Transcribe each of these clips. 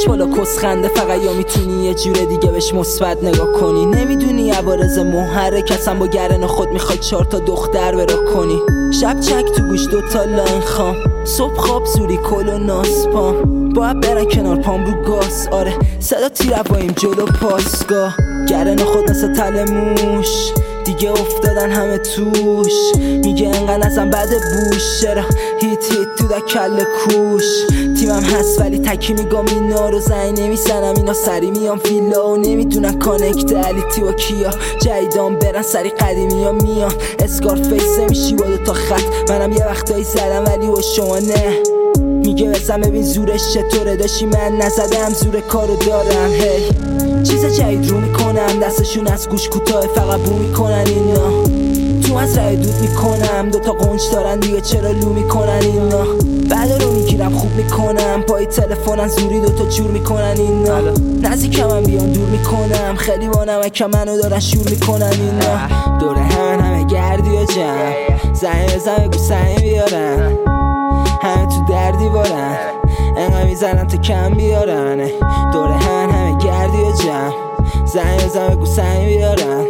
بیارش بالا کس خنده، فقط یا میتونی یه جوره دیگه بهش مثبت نگاه کنی. نمیدونی عوارض محرکتم با گرن خود میخوای 4 تا دختر برا کنی. شب چک تو گوش 2 تا لاین خام، صبح خواب زوری کل و ناسپام، باید برن کنار پام رو گاز. آره صدا تیروایم جلو پاسگاه، گرن خود مثل تل موش دیگه افتادن همه توش. میگه انقدر ازم بد بوش، چرا هیت تو دا کل کوش. تیمم هست ولی تکی میگم اینا رو زنگ نمیزنم، اینا سری میام فیلا و نمیدونن کانکت علیتی و کیا. جدیدان برن سری قدیمی ها میان، اسکار فیس نمیشی با 2 تا خط. منم یه وقتایی زدم ولی و شما نه. میگه بزن ببین زورش چطوره، داشتی من نزدم زور کارو دارم. هی چیز جدید رو میکنم، دستشون از گوش کوتاه فقط بو میکنن اینا. تو از رای دود میکنم، 2 تا قنچ دارن دیگه چرا لو میکنن اینا. بعد رو میگیرم خوب میکنم، پای تلفنن زوری 2 تا جور میکنن اینا. نزدیکم هم بیان دور میکنم، خیلی با نمکم منو دارن شور میکنن اینا. دوره همه گردی و جمع، زنگ بگو سنگ بیارن، همه تو دردی بارن، انقدر میزنن تا کم بیارن. دوره همه گردی و جمع، زنگ بگو سنگ بیارن،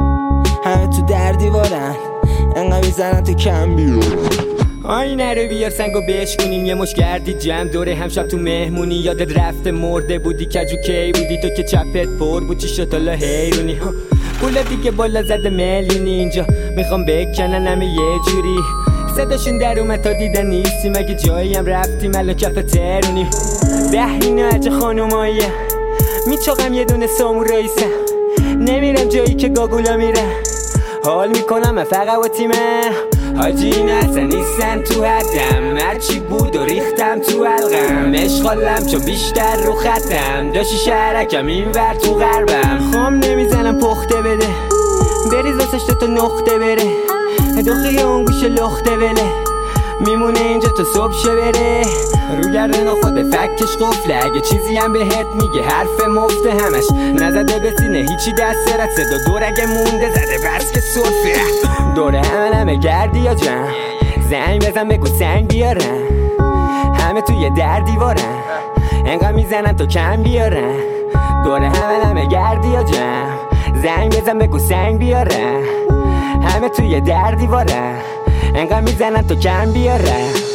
همه تو دردی بارن، انقدر میزنن تا کم بیارن. آینه رو بیار سنگو بشکنیم، یه مش گردی جمع دوره هم شب تو مهمونی. یادت رفته مرده بودی کجو کی بودی تو که چپت پر بود چی شد حالا حیرونی. پولا دیگه بالا زده میلیونی، اینجا میخوام بکنن همه یه جوری. صداشون در اومد تا دیدن نیستی، مگه جایی هم رفتیم الان کف ترونی. بحرین عجه خانوماییه، میچاقم یه دونه ساموراییسم، نمیرم جایی که گاگولا میرم. حال میکنم فقط با تیمه، حاجی این اصلا نیستن تو حدم. هرچی بود و ریختم تو حلقم، اشغالم چون بیشتر رو خطم. داشتی شهرکم این ور تو غربم، خام نمیزنم پخته بده، بریز واسش 2 تا نقطه بره. دخیه اون گوشه لخته بله، میمونه اینجا تا صبح شه بره. رو گردن خود فکش قفله، اگه چیزی هم بهت میگه حرف مفته. همش نزده به سینه هیچی دست رد، صدا دورگه مونده زده بس که صرفه. دوره همه گردی یا جمع، زنگ بزن بگو سنگ بیارن، همه توی در دیوارن، انقدر میزنن تا کم بیارن. دوره همه گردی یا جمع، زنگ بزن بگو سنگ بیارن، همه توی در دیوارن، انقدر میزنن تا کم بیارن.